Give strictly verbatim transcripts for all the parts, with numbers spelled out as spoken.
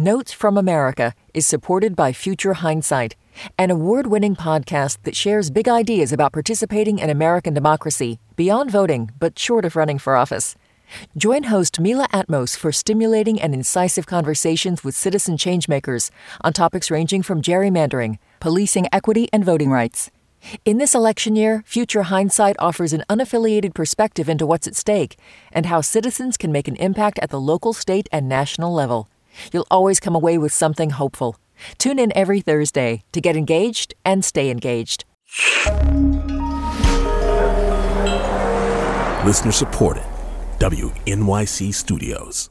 Notes from America is supported by Future Hindsight, an award-winning podcast that shares big ideas about participating in American democracy beyond voting, but short of running for office. Join host Mila Atmos for stimulating and incisive conversations with citizen changemakers on topics ranging from gerrymandering, policing equity, and voting rights. In this election year, Future Hindsight offers an unaffiliated perspective into what's at stake and how citizens can make an impact at the local, state, and national level. You'll always come away with something hopeful. Tune in every Thursday to get engaged and stay engaged. Listener supported. W N Y C Studios.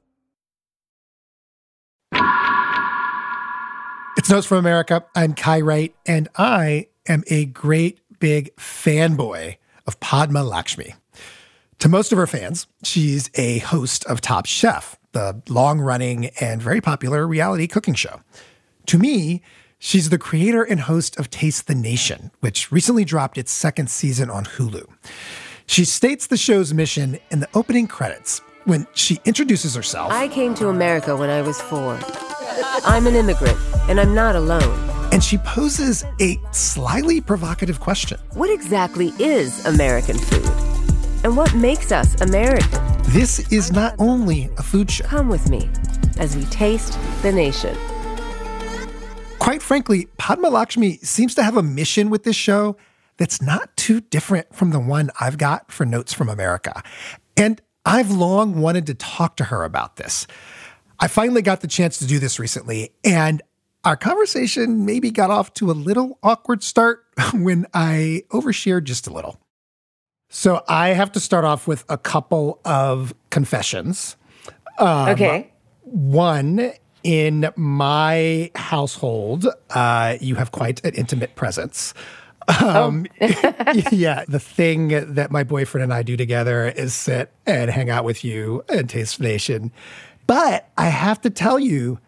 It's Notes from America. I'm Kai Wright, and I am a great big fanboy of Padma Lakshmi. To most of her fans, she's a host of Top Chef, the long-running and very popular reality cooking show. To me, she's the creator and host of Taste the Nation, which recently dropped its second season on Hulu. She states the show's mission in the opening credits when she introduces herself. I came to America when I was four. I'm an immigrant, and I'm not alone. And she poses a slyly provocative question. What exactly is American food? And what makes us American? This is not only a food show. Come with me as we taste the nation. Quite frankly, Padma Lakshmi seems to have a mission with this show that's not too different from the one I've got for Notes from America. And I've long wanted to talk to her about this. I finally got the chance to do this recently, and our conversation maybe got off to a little awkward start when I overshared just a little. So I have to start off with a couple of confessions. Um, okay. One, in my household, uh, you have quite an intimate presence. Um, oh. Yeah, the thing that my boyfriend and I do together is sit and hang out with you and Taste Nation. But I have to tell you,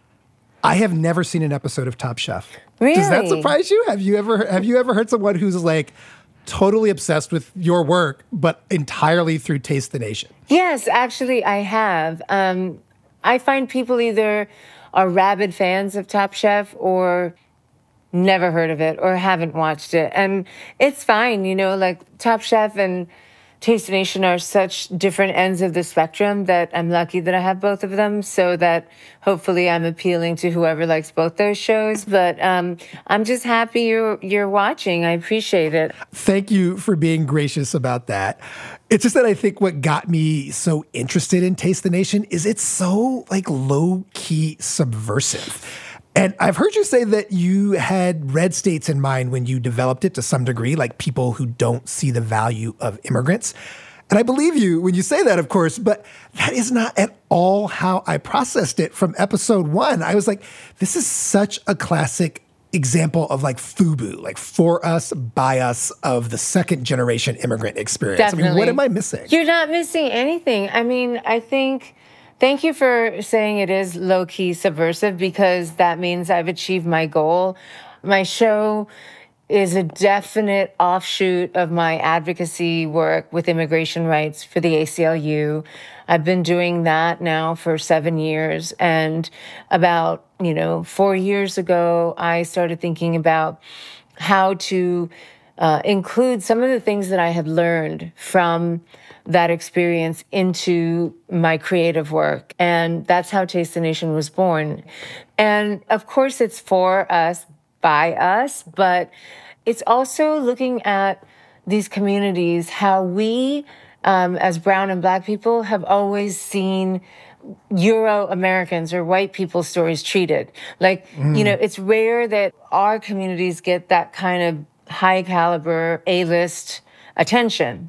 I have never seen an episode of Top Chef. Really? Does that surprise you? Have you ever have you ever heard someone who's like totally obsessed with your work, but entirely through Taste the Nation? Yes, actually, I have. Um, I find people either are rabid fans of Top Chef or never heard of it or haven't watched it. And it's fine, you know, like Top Chef and Taste the Nation are such different ends of the spectrum that I'm lucky that I have both of them, so that hopefully I'm appealing to whoever likes both those shows. But um, I'm just happy you're you're watching. I appreciate it. Thank you for being gracious about that. It's just that I think what got me so interested in Taste the Nation is it's so like low-key subversive. And I've heard you say that you had red states in mind when you developed it to some degree, like people who don't see the value of immigrants. And I believe you when you say that, of course, but that is not at all how I processed it from episode one. I was like, this is such a classic example of like FUBU, like for us, by us, of the second generation immigrant experience. Definitely. I mean, what am I missing? You're not missing anything. I mean, I think... Thank you for saying it is low-key subversive, because that means I've achieved my goal. My show is a definite offshoot of my advocacy work with immigration rights for the A C L U. I've been doing that now for seven years. And about, you know, four years ago, I started thinking about how to uh, include some of the things that I had learned from that experience into my creative work. And that's how Taste the Nation was born. And of course, it's for us, by us, but it's also looking at these communities, how we, um, as brown and black people, have always seen Euro-Americans or white people's stories treated. Like, mm. you know, it's rare that our communities get that kind of high caliber A-list attention.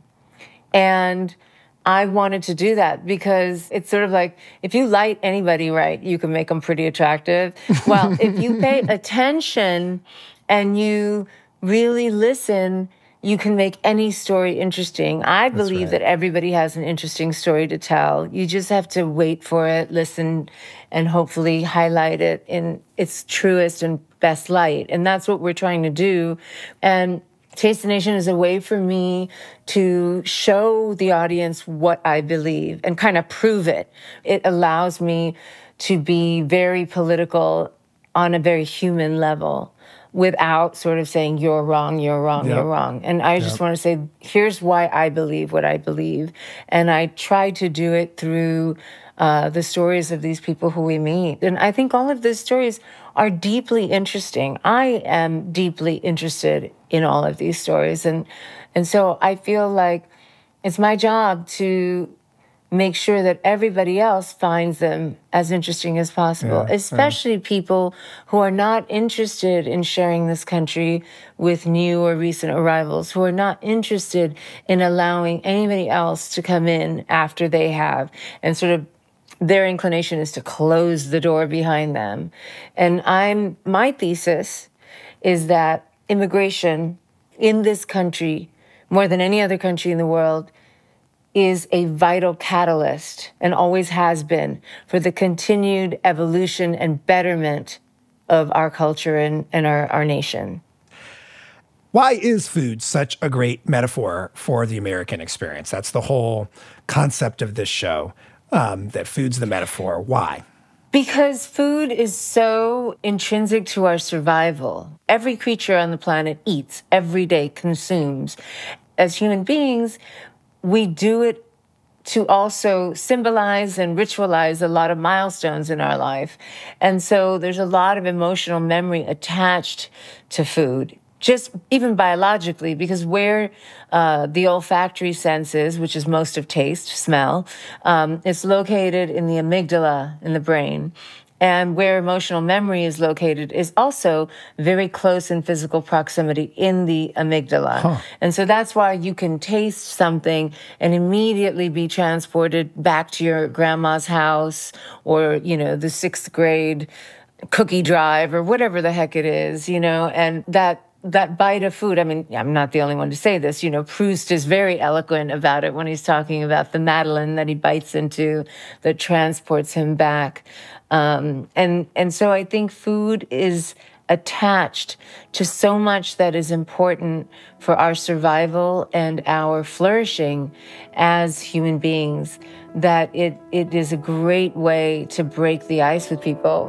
And I wanted to do that because it's sort of like, if you light anybody right, you can make them pretty attractive. Well, if you pay attention and you really listen, you can make any story interesting. I That's believe right. that everybody has an interesting story to tell. You just have to wait for it, listen, and hopefully highlight it in its truest and best light. And that's what we're trying to do. And Taste the Nation is a way for me to show the audience what I believe and kind of prove it. It allows me to be very political on a very human level without sort of saying, you're wrong, you're wrong, Yep. you're wrong. And I just Yep. want to say, here's why I believe what I believe. And I try to do it through uh, the stories of these people who we meet. And I think all of these stories are deeply interesting. I am deeply interested in all of these stories. And, and so I feel like it's my job to make sure that everybody else finds them as interesting as possible, Yeah, especially yeah. people who are not interested in sharing this country with new or recent arrivals, who are not interested in allowing anybody else to come in after they have, and sort of their inclination is to close the door behind them. And I'm my thesis is that immigration in this country, more than any other country in the world, is a vital catalyst, and always has been, for the continued evolution and betterment of our culture and, and our, our nation. Why is food such a great metaphor for the American experience? That's the whole concept of this show, um, that food's the metaphor. Why? Because food is so intrinsic to our survival. Every creature on the planet eats, every day consumes. As human beings, we do it to also symbolize and ritualize a lot of milestones in our life. And so there's a lot of emotional memory attached to food, just even biologically, because where uh, the olfactory sense is, which is most of taste, smell, um, it's located in the amygdala in the brain. And where emotional memory is located is also very close in physical proximity in the amygdala. Huh. And so that's why you can taste something and immediately be transported back to your grandma's house, or, you know, the sixth grade cookie drive, or whatever the heck it is, you know, and that that bite of food, I mean, I'm not the only one to say this, you know, Proust is very eloquent about it when he's talking about the Madeleine that he bites into that transports him back. Um, and, and so I think food is attached to so much that is important for our survival and our flourishing as human beings, that it, it is a great way to break the ice with people.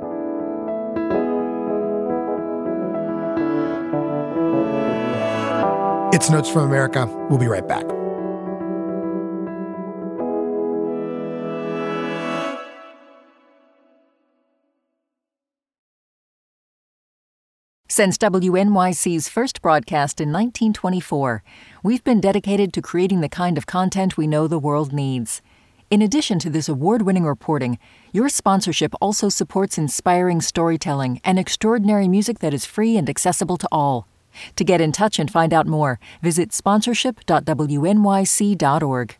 It's Notes from America. We'll be right back. Since W N Y C's first broadcast in nineteen twenty-four, we've been dedicated to creating the kind of content we know the world needs. In addition to this award-winning reporting, your sponsorship also supports inspiring storytelling and extraordinary music that is free and accessible to all. To get in touch and find out more, visit sponsorship dot w n y c dot org.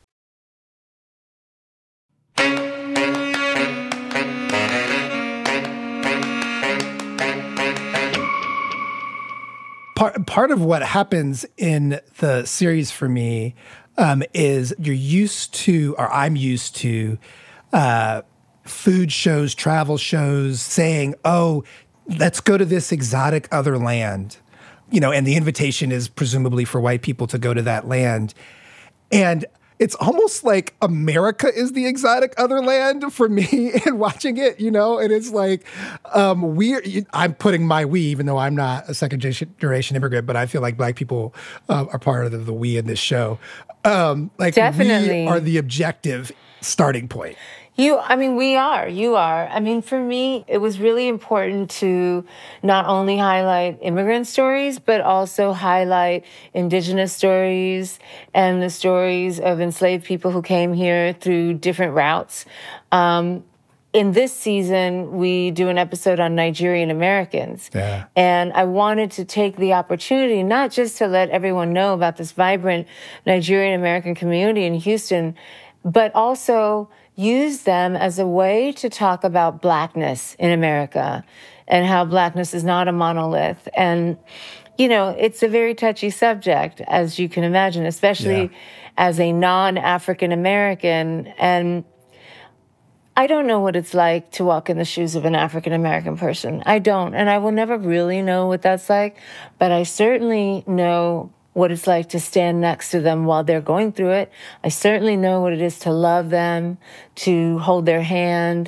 Part, part of what happens in the series for me um, is you're used to, or I'm used to, uh, food shows, travel shows saying, oh, let's go to this exotic other land. You know, and the invitation is presumably for white people to go to that land. And it's almost like America is the exotic other land for me in watching it, you know, and it's like, um, we I'm putting my we, even though I'm not a second generation immigrant, but I feel like Black people uh, are part of the, the we in this show. Um, like Definitely. We are the objective starting point. You, I mean, we are, you are. I mean, for me, it was really important to not only highlight immigrant stories, but also highlight indigenous stories and the stories of enslaved people who came here through different routes. Um, in this season, we do an episode on Nigerian Americans. Yeah. And I wanted to take the opportunity, not just to let everyone know about this vibrant Nigerian American community in Houston, but also use them as a way to talk about Blackness in America and how Blackness is not a monolith. And, you know, it's a very touchy subject, as you can imagine, especially yeah. as a non-African American. And I don't know what it's like to walk in the shoes of an African American person. I don't. And I will never really know what that's like. But I certainly know what it's like to stand next to them while they're going through it. I certainly know what it is to love them, to hold their hand,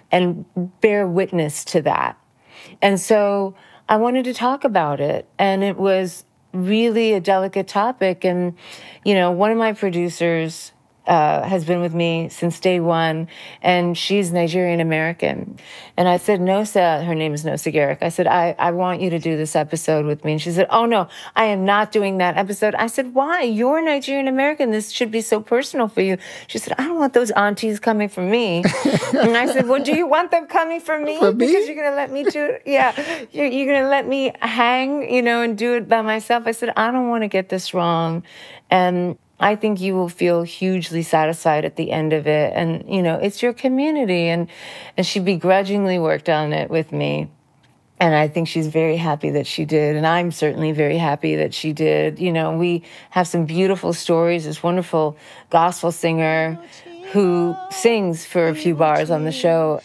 and bear witness to that. And so I wanted to talk about it, and it was really a delicate topic. And, you know, one of my producers uh, has been with me since day one, and she's Nigerian American. And I said, Nosa, her name is Nosa Garrick. I said, I, I want you to do this episode with me. And she said, oh, no, I am not doing that episode. I said, why? You're Nigerian American. This should be so personal for you. She said, I don't want those aunties coming for me. And I said, well, do you want them coming for me? For me? Because you're going to let me do it. Yeah, you're, you're going to let me hang, you know, and do it by myself. I said, I don't want to get this wrong. And I think you will feel hugely satisfied at the end of it. And, you know, it's your community. And, and she begrudgingly worked on it with me. And I think she's very happy that she did. And I'm certainly very happy that she did. You know, we have some beautiful stories. This wonderful gospel singer who sings for a few bars on the show.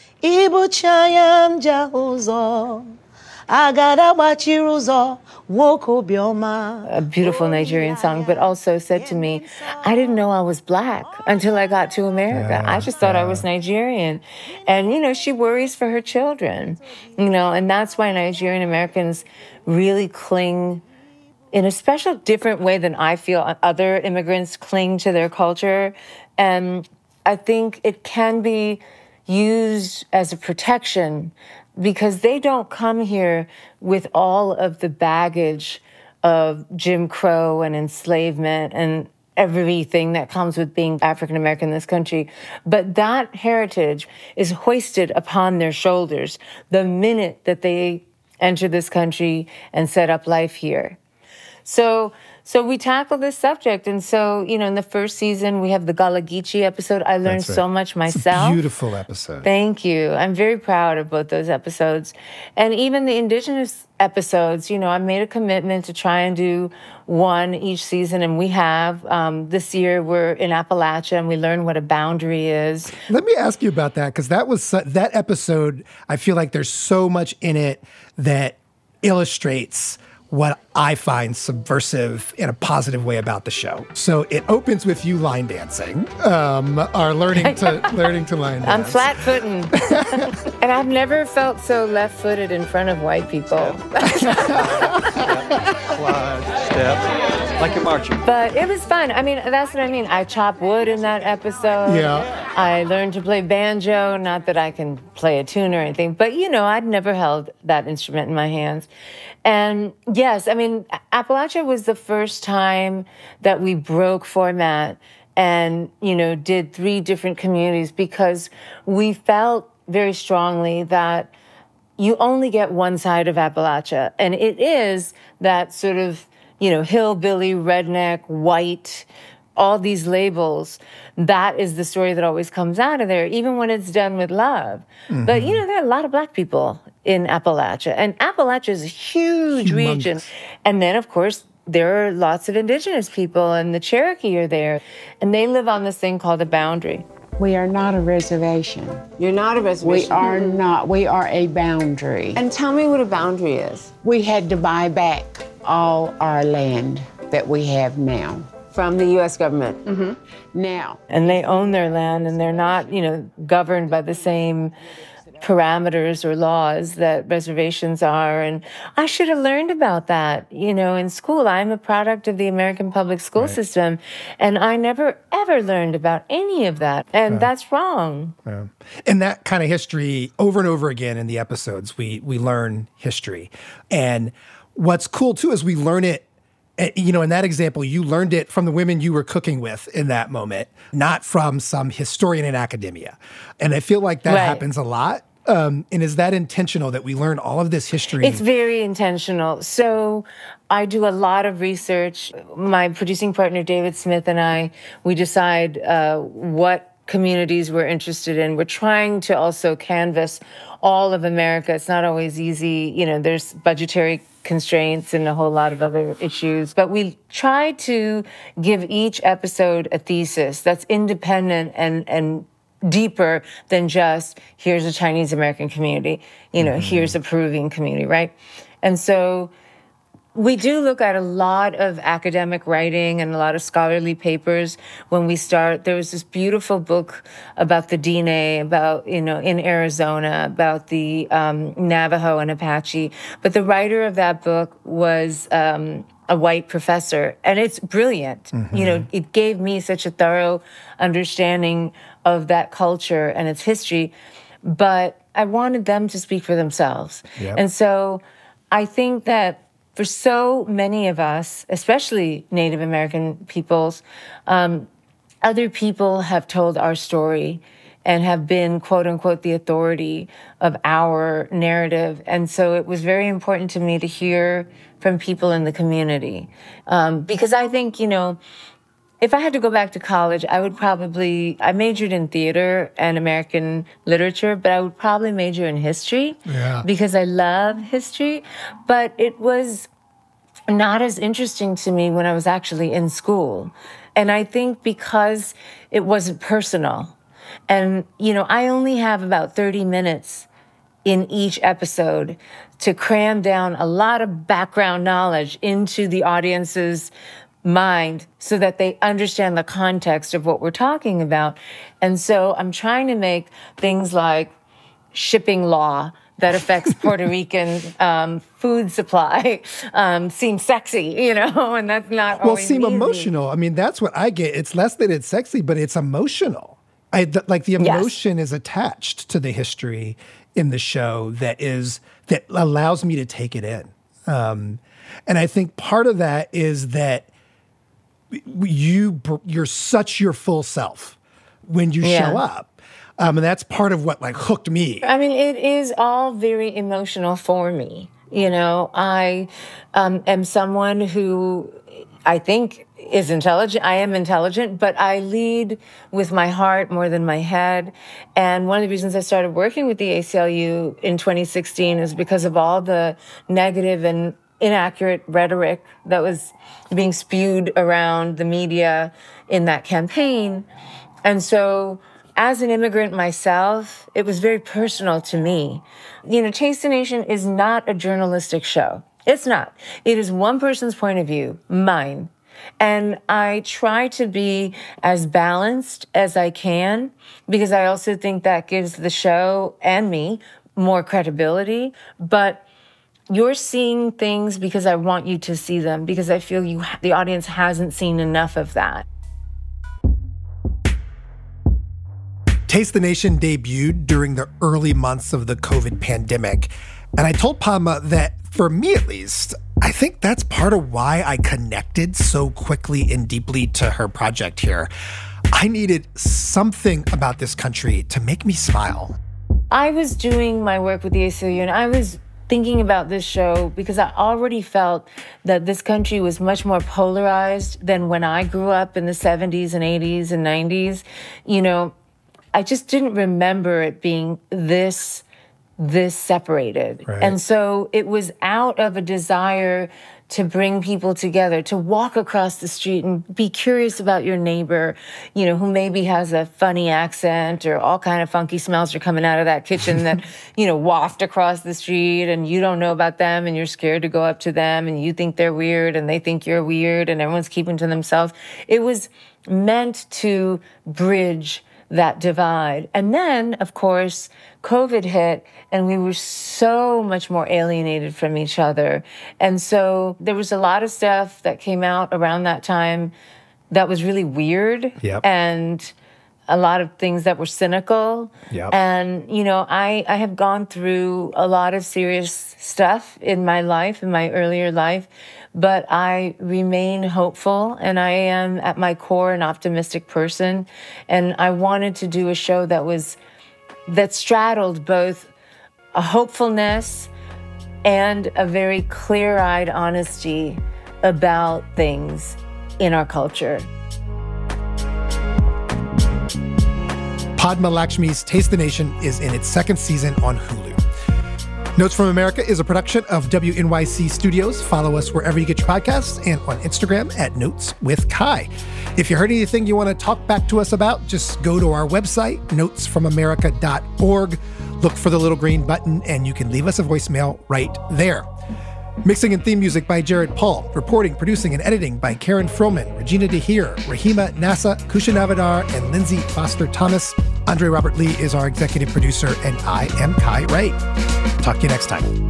A beautiful Nigerian song, but also said to me, I didn't know I was black until I got to America. Yeah, I just thought yeah. I was Nigerian. And, you know, she worries for her children, you know, and that's why Nigerian Americans really cling in a special different way than I feel other immigrants cling to their culture. And I think it can be used as a protection because they don't come here with all of the baggage of Jim Crow and enslavement and everything that comes with being African American in this country. But that heritage is hoisted upon their shoulders the minute that they enter this country and set up life here. So so we tackle this subject. And so, you know, in the first season, we have the Gullah Geechee episode. I learned right. so much myself. It's a beautiful episode. Thank you. I'm very proud of both those episodes. And even the Indigenous episodes, you know, I made a commitment to try and do one each season. And we have. Um, this year, we're in Appalachia, and we learn what a boundary is. Let me ask you about that, because that was su- that episode, I feel like there's so much in it that illustrates what I find subversive in a positive way about the show. So it opens with you line dancing, um, or learning to learning to line dance. I'm flat-footing. And I've never felt so left-footed in front of white people. Slide, step, like you're marching. But it was fun. I mean, that's what I mean. I chop wood in that episode. Yeah. I learned to play banjo. Not that I can play a tune or anything, but, you know, I'd never held that instrument in my hands. And yes, I mean, Appalachia was the first time that we broke format and, you know, did three different communities because we felt very strongly that you only get one side of Appalachia. And it is that sort of, you know, hillbilly, redneck, white, all these labels. That is the story that always comes out of there, even when it's done with love. Mm-hmm. But, you know, there are a lot of black people in Appalachia. And Appalachia is a huge Humongous. region. And then, of course, there are lots of indigenous people, and the Cherokee are there. And they live on this thing called a boundary. We are not a reservation. You're not a reservation? We are not. We are a boundary. And tell me what a boundary is. We had to buy back all our land that we have now. From the U S government. Mm-hmm. Now. And they own their land, and they're not, you know, governed by the same parameters or laws that reservations are. And I should have learned about that, you know, in school. I'm a product of the American public school right. system, and I never, ever learned about any of that. And yeah. that's wrong. Yeah. And that kind of history, over and over again in the episodes, we we learn history. And what's cool, too, is we learn it. You know, in that example, you learned it from the women you were cooking with in that moment, not from some historian in academia. And I feel like that right. happens a lot. Um, and is that intentional, that we learn all of this history? It's very intentional. So I do a lot of research. My producing partner, David Smith, and I, we decide uh, what communities we're interested in. We're trying to also canvass all of America. It's not always easy. You know, there's budgetary constraints and a whole lot of other issues. But we try to give each episode a thesis that's independent and, and deeper than just, here's a Chinese American community, you know, mm-hmm. here's a Peruvian community, right? And so We do look at a lot of academic writing and a lot of scholarly papers when we start. There was this beautiful book about the Diné, about, you know, in Arizona, about the um, Navajo and Apache. But the writer of that book was um, a white professor, and it's brilliant. Mm-hmm. You know, it gave me such a thorough understanding of that culture and its history. But I wanted them to speak for themselves. Yep. And so I think that for so many of us, especially Native American peoples, um, other people have told our story and have been, quote unquote, the authority of our narrative. And so it was very important to me to hear from people in the community. Um, because I think, you know, if I had to go back to college, I would probably, I majored in theater and American literature, but I would probably major in history yeah. because I love history. But it was not as interesting to me when I was actually in school. And I think because it wasn't personal. And, you know, I only have about thirty minutes in each episode to cram down a lot of background knowledge into the audience's mind so that they understand the context of what we're talking about. And so I'm trying to make things like shipping law that affects Puerto Rican um, food supply um, seem sexy, you know, and that's not well, always seem easy. Emotional. I mean, that's what I get. It's less that it's sexy, but it's emotional. I, th- like the emotion yes. is attached to the history in the show that is that allows me to take it in. Um, and I think part of that is that you you're such your full self when you yeah. show up, um, and that's part of what like hooked me. I mean, it is all very emotional for me. You know, I um, am someone who I think is intelligent. I am intelligent, but I lead with my heart more than my head. And one of the reasons I started working with the A C L U in twenty sixteen is because of all the negative and inaccurate rhetoric that was being spewed around the media in that campaign. And so as an immigrant myself, it was very personal to me. You know, Taste the Nation is not a journalistic show. It's not. It is one person's point of view, mine. And I try to be as balanced as I can because I also think that gives the show and me more credibility. But you're seeing things because I want you to see them, because I feel you, the audience hasn't seen enough of that. Taste the Nation debuted during the early months of the COVID pandemic. And I told Padma that, for me at least, I think that's part of why I connected so quickly and deeply to her project here. I needed something about this country to make me smile. I was doing my work with the A C L U, and I was thinking about this show because I already felt that this country was much more polarized than when I grew up in the seventies and eighties and nineties. You know, I just didn't remember it being this, this separated. Right. And so it was out of a desire to bring people together, to walk across the street and be curious about your neighbor, you know, who maybe has a funny accent or all kind of funky smells are coming out of that kitchen that, you know, waft across the street and you don't know about them and you're scared to go up to them and you think they're weird and they think you're weird and everyone's keeping to themselves. It was meant to bridge that divide. And then, of course, COVID hit and we were so much more alienated from each other. And so there was a lot of stuff that came out around that time that was really weird. Yep. And a lot of things that were cynical. Yep. And, you know, I, I have gone through a lot of serious stuff in my life, in my earlier life, but I remain hopeful and I am at my core an optimistic person. And I wanted to do a show that was, that straddled both a hopefulness and a very clear-eyed honesty about things in our culture. Padma Lakshmi's Taste the Nation is in its second season on Hulu. Notes from America is a production of W N Y C Studios. Follow us wherever you get your podcasts and on Instagram at Notes with Kai. If you heard anything you want to talk back to us about, just go to our website, notes from america dot org. Look for the little green button and you can leave us a voicemail right there. Mixing and theme music by Jared Paul. Reporting, producing, and editing by Karen Froman, Regina DeHeer, Rahima Nassa, Kusha Navadar, and Lindsay Foster Thomas. Andre Robert Lee is our executive producer, and I am Kai Wright. Talk to you next time.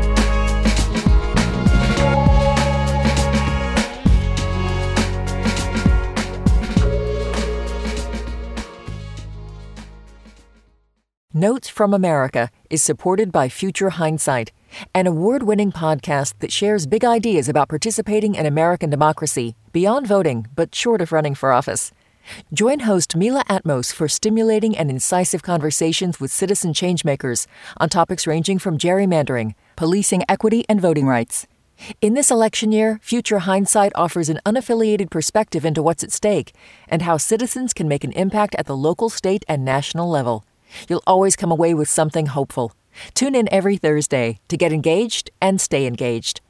Notes from America is supported by Future Hindsight, an award-winning podcast that shares big ideas about participating in American democracy beyond voting, but short of running for office. Join host Mila Atmos for stimulating and incisive conversations with citizen changemakers on topics ranging from gerrymandering, policing equity, and voting rights. In this election year, Future Hindsight offers an unaffiliated perspective into what's at stake and how citizens can make an impact at the local, state, and national level. You'll always come away with something hopeful. Tune in every Thursday to get engaged and stay engaged.